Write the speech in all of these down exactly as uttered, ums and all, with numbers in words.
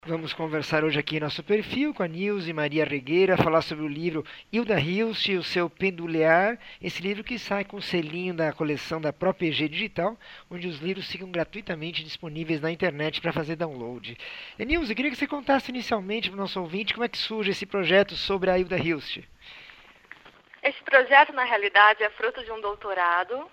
Vamos conversar hoje aqui em nosso perfil com a Nilce Maria Regueira, falar sobre o livro Hilda Hilst e o seu Pendulear, esse livro que sai com o selinho da coleção da própria E G Digital, onde os livros ficam gratuitamente disponíveis na internet para fazer download. E, Nilce, eu queria que você contasse inicialmente para o nosso ouvinte como é que surge esse projeto sobre a Hilda Hilst. Esse projeto, na realidade, é fruto de um doutorado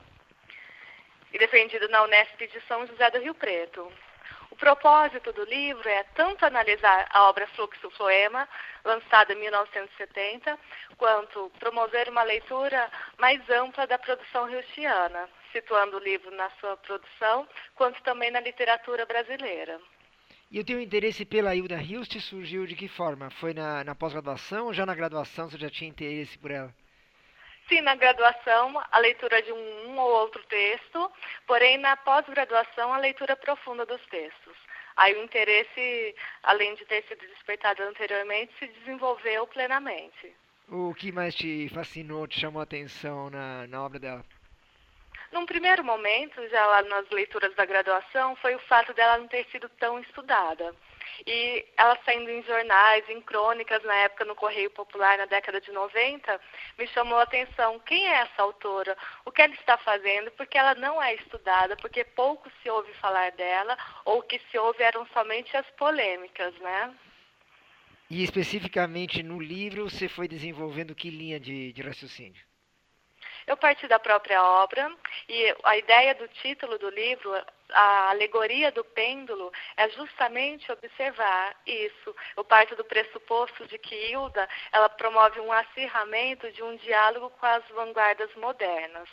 e defendido na Unesp de São José do Rio Preto. O propósito do livro é tanto analisar a obra Fluxo Floema, lançada em mil novecentos e setenta, quanto promover uma leitura mais ampla da produção hilstiana, situando o livro na sua produção, quanto também na literatura brasileira. E o teu interesse pela Hilda Hilst surgiu de que forma? Foi na, na pós-graduação ou já na graduação você já tinha interesse por ela? Sim, na graduação, a leitura de um, um ou outro texto, porém na pós-graduação, a leitura profunda dos textos. Aí o interesse, além de ter sido despertado anteriormente, se desenvolveu plenamente. O que mais te fascinou, te chamou a atenção na, na obra dela? Num primeiro momento, já lá nas leituras da graduação, foi o fato dela não ter sido tão estudada. E ela saindo em jornais, em crônicas, na época no Correio Popular, na década de noventa, me chamou a atenção. Quem é essa autora? O que ela está fazendo? Porque ela não é estudada, porque pouco se ouve falar dela, ou o que se ouve eram somente as polêmicas, né? E especificamente no livro você foi desenvolvendo que linha de, de raciocínio? Eu parti da própria obra e a ideia do título do livro, a alegoria do pêndulo, é justamente observar isso. Eu parto do pressuposto de que Hilda, ela promove um acirramento de um diálogo com as vanguardas modernas.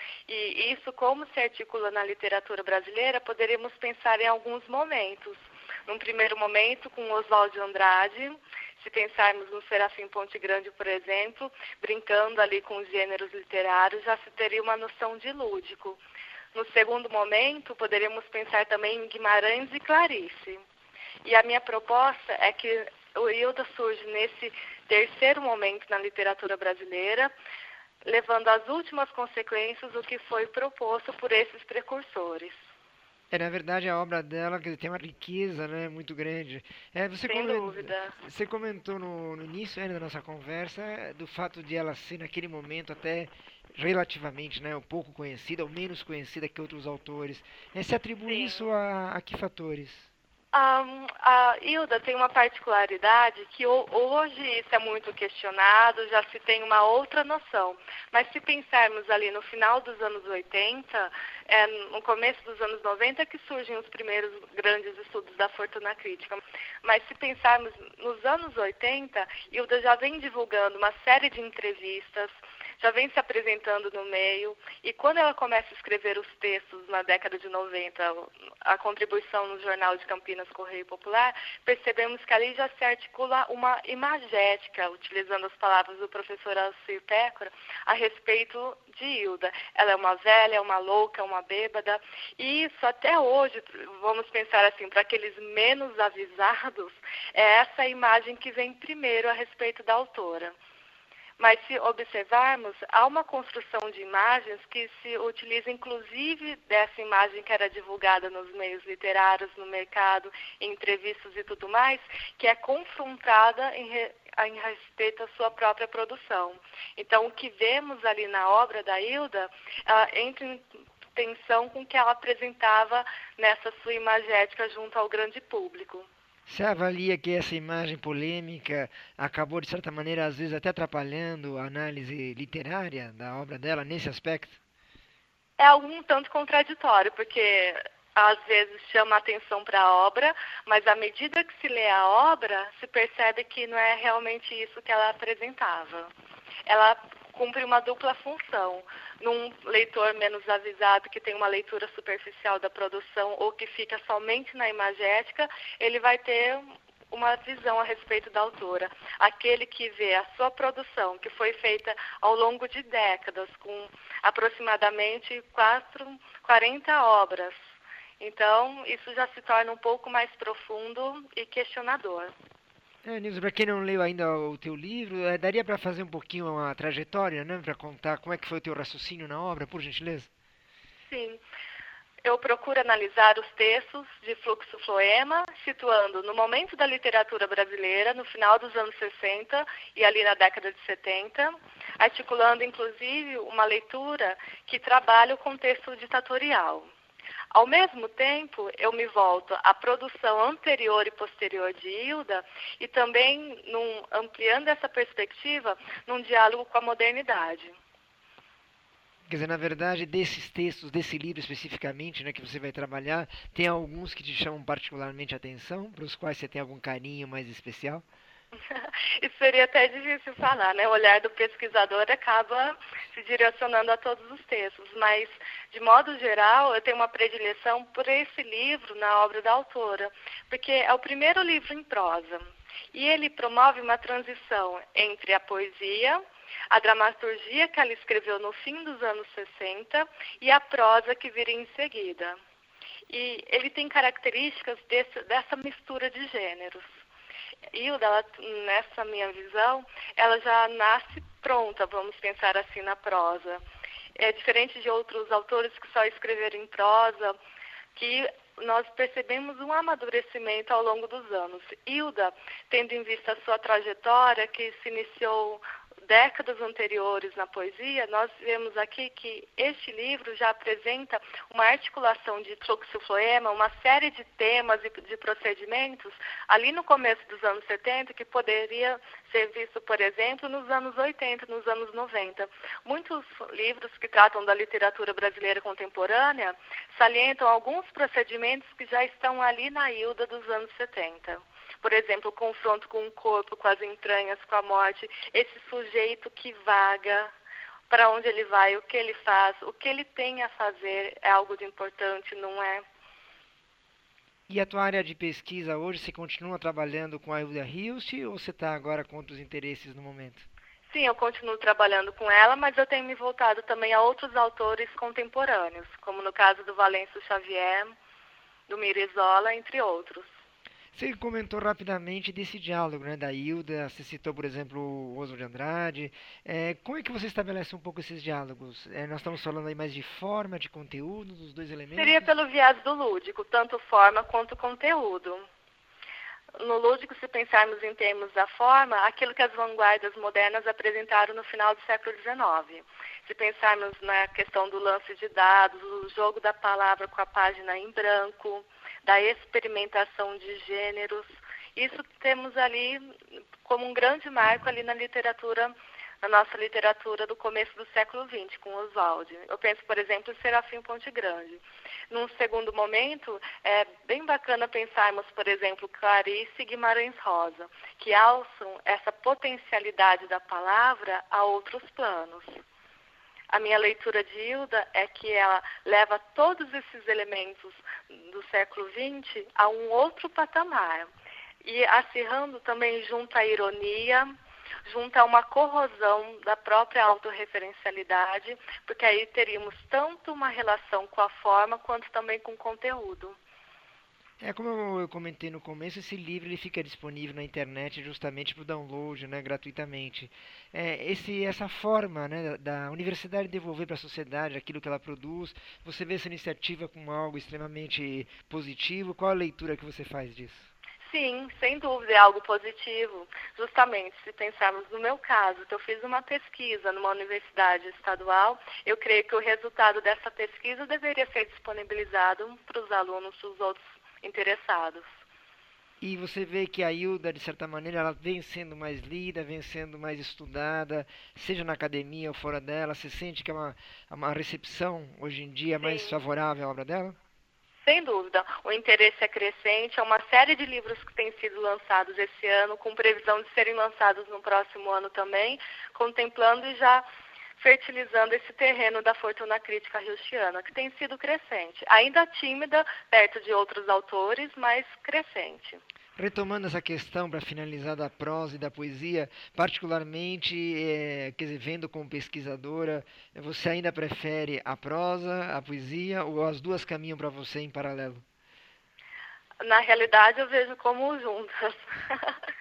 E isso, como se articula na literatura brasileira, poderíamos pensar em alguns momentos. Num primeiro momento, com Oswald de Andrade, se pensarmos no Serafim Ponte Grande, por exemplo, brincando ali com os gêneros literários, já se teria uma noção de lúdico. No segundo momento, poderíamos pensar também em Guimarães e Clarice. E a minha proposta é que o Hilda surge nesse terceiro momento na literatura brasileira, levando às últimas consequências o que foi proposto por esses precursores. É, na verdade, a obra dela quer dizer, tem uma riqueza, né, muito grande. É, você, Sem comen- dúvida. você comentou no, no início, né, da nossa conversa é, do fato de ela ser, naquele momento, até relativamente, né, um pouco conhecida, ou menos conhecida que outros autores. É, se atribui Sim. isso a, a que fatores? A, a Hilda tem uma particularidade que hoje isso é muito questionado, já se tem uma outra noção. Mas se pensarmos ali no final dos anos oitenta, é, no começo dos anos noventa que surgem os primeiros grandes estudos da fortuna crítica. Mas se pensarmos nos anos oitenta, Hilda já vem divulgando uma série de entrevistas, já vem se apresentando no meio, e quando ela começa a escrever os textos na década de noventa, a contribuição no Jornal de Campinas Correio Popular, percebemos que ali já se articula uma imagética, utilizando as palavras do professor Alcir Pécora, a respeito de Hilda. Ela é uma velha, é uma louca, é uma bêbada, e isso até hoje, vamos pensar assim, para aqueles menos avisados, é essa imagem que vem primeiro a respeito da autora. Mas se observarmos, há uma construção de imagens que se utiliza inclusive dessa imagem que era divulgada nos meios literários, no mercado, em entrevistas e tudo mais, que é confrontada em, re, em respeito à sua própria produção. Então, o que vemos ali na obra da Hilda uh, entra em tensão com o que ela apresentava nessa sua imagética junto ao grande público. Você avalia que essa imagem polêmica acabou, de certa maneira, às vezes até atrapalhando a análise literária da obra dela nesse aspecto? É algo um tanto contraditório, porque às vezes chama atenção para a obra, mas à medida que se lê a obra, se percebe que não é realmente isso que ela apresentava. Ela cumpre uma dupla função. Num leitor menos avisado, que tem uma leitura superficial da produção ou que fica somente na imagética, ele vai ter uma visão a respeito da autora. Aquele que vê a sua produção, que foi feita ao longo de décadas, com aproximadamente quatro, quarenta obras. Então, isso já se torna um pouco mais profundo e questionador. É, Nilson, para quem não leu ainda o teu livro, é, daria para fazer um pouquinho uma trajetória, né? Para contar como é que foi o teu raciocínio na obra, por gentileza? Sim. Eu procuro analisar os textos de fluxo-floema, situando no momento da literatura brasileira, no final dos anos sessenta e ali na década de setenta, articulando inclusive uma leitura que trabalha o contexto ditatorial. Ao mesmo tempo, eu me volto à produção anterior e posterior de Hilda e também num, ampliando essa perspectiva num diálogo com a modernidade. Quer dizer, na verdade, desses textos, desse livro especificamente, né, que você vai trabalhar, tem alguns que te chamam particularmente a atenção, para os quais você tem algum carinho mais especial? Isso seria até difícil falar, né? O olhar do pesquisador acaba se direcionando a todos os textos, mas, de modo geral, eu tenho uma predileção por esse livro na obra da autora, porque é o primeiro livro em prosa, e ele promove uma transição entre a poesia, a dramaturgia que ela escreveu no fim dos anos sessenta e a prosa que viria em seguida. E ele tem características desse, dessa mistura de gêneros. Hilda, ela, nessa minha visão, ela já nasce pronta, vamos pensar assim, na prosa. É diferente de outros autores que só escreveram em prosa, que nós percebemos um amadurecimento ao longo dos anos. Hilda, tendo em vista a sua trajetória, que se iniciou décadas anteriores na poesia, nós vemos aqui que este livro já apresenta uma articulação de fluxo-floema, uma série de temas e de procedimentos ali no começo dos anos setenta, que poderia ser visto, por exemplo, nos anos oitenta, nos anos noventa. Muitos livros que tratam da literatura brasileira contemporânea salientam alguns procedimentos que já estão ali na Hilda dos anos setenta. Por exemplo, o confronto com o corpo, com as entranhas, com a morte, esse sujeito que vaga, para onde ele vai, o que ele faz, o que ele tem a fazer é algo de importante, não é? E a tua área de pesquisa hoje, você continua trabalhando com a Hilda Hilst ou você está agora com outros interesses no momento? Sim, eu continuo trabalhando com ela, mas eu tenho me voltado também a outros autores contemporâneos, como no caso do Valêncio Xavier, do Mirizola, entre outros. Você comentou rapidamente desse diálogo, né, da Hilda, você citou, por exemplo, o Oswald de Andrade. É, como é que você estabelece um pouco esses diálogos? É, nós estamos falando aí mais de forma, de conteúdo, dos dois elementos? Seria pelo viés do lúdico, tanto forma quanto conteúdo. No lúdico, se pensarmos em termos da forma, aquilo que as vanguardas modernas apresentaram no final do século dezenove. Se pensarmos na questão do lance de dados, o jogo da palavra com a página em branco, da experimentação de gêneros, isso temos ali como um grande marco ali na literatura, na nossa literatura do começo do século vinte, com Oswald. Eu penso, por exemplo, em Serafim Ponte Grande. Num segundo momento, é bem bacana pensarmos, por exemplo, Clarice e Guimarães Rosa, que alçam essa potencialidade da palavra a outros planos. A minha leitura de Hilda é que ela leva todos esses elementos do século vinte a um outro patamar. E acirrando também junto à ironia, junto a uma corrosão da própria autorreferencialidade, porque aí teríamos tanto uma relação com a forma quanto também com o conteúdo. É, como eu comentei no começo, esse livro ele fica disponível na internet justamente para o download, né, gratuitamente. É, esse, essa forma, né, da, da universidade devolver para a sociedade aquilo que ela produz, você vê essa iniciativa como algo extremamente positivo. Qual a leitura que você faz disso? Sim, sem dúvida, é algo positivo. Justamente, se pensarmos no meu caso, que eu fiz uma pesquisa numa universidade estadual, eu creio que o resultado dessa pesquisa deveria ser disponibilizado para os alunos, para os outros interessados. E você vê que a Hilda, de certa maneira, ela vem sendo mais lida, vem sendo mais estudada, seja na academia ou fora dela. Você sente que é uma, uma recepção, hoje em dia, Sim. mais favorável à obra dela? Sem dúvida, o interesse é crescente, é uma série de livros que têm sido lançados esse ano, com previsão de serem lançados no próximo ano também, contemplando e já fertilizando esse terreno da fortuna crítica hilstiana, que tem sido crescente. Ainda tímida, perto de outros autores, mas crescente. Retomando essa questão para finalizar da prosa e da poesia, particularmente, é, quer dizer, vendo como pesquisadora, você ainda prefere a prosa, a poesia ou as duas caminham para você em paralelo? Na realidade, eu vejo como juntas.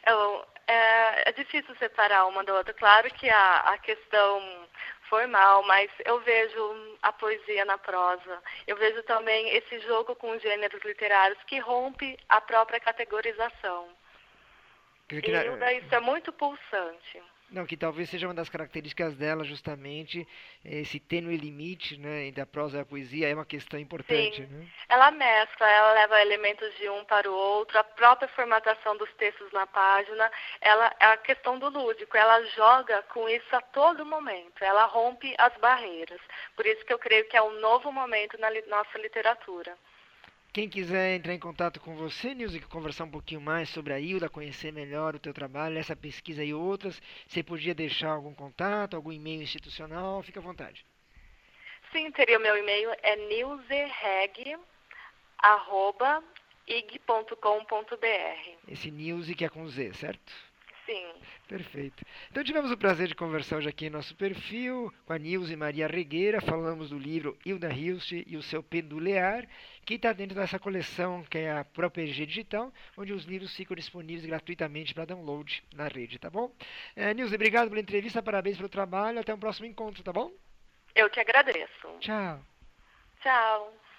Eu, é, é difícil separar uma da outra. Claro que a, a questão formal, mas eu vejo a poesia na prosa. Eu vejo também esse jogo com gêneros literários que rompe a própria categorização. Quer dizer E que na- Hilda, isso é muito pulsante. Não, que talvez seja uma das características dela, justamente, esse tênue limite, né, entre a prosa e a poesia, é uma questão importante, Sim, né? ela mescla, ela leva elementos de um para o outro, a própria formatação dos textos na página, ela, é a questão do lúdico, ela joga com isso a todo momento, ela rompe as barreiras. Por isso que eu creio que é um novo momento na li- nossa literatura. Quem quiser entrar em contato com você, Nilce, conversar um pouquinho mais sobre a Hilda, conhecer melhor o teu trabalho, essa pesquisa e outras, você podia deixar algum contato, algum e-mail institucional, fica à vontade. Sim, teria o meu e-mail, é nilzereg, arroba, ig ponto com ponto br. Esse Nilce que é com Z, certo? Sim. Perfeito. Então tivemos o prazer de conversar hoje aqui em nosso perfil com a Nilce Maria Regueira. Falamos do livro Hilda Hilst e o seu Pendulear, que está dentro dessa coleção que é a própria G Digital, onde os livros ficam disponíveis gratuitamente para download na rede, tá bom? É, Nilce, obrigado pela entrevista, parabéns pelo trabalho, até um próximo encontro, tá bom? Eu que agradeço. Tchau. Tchau.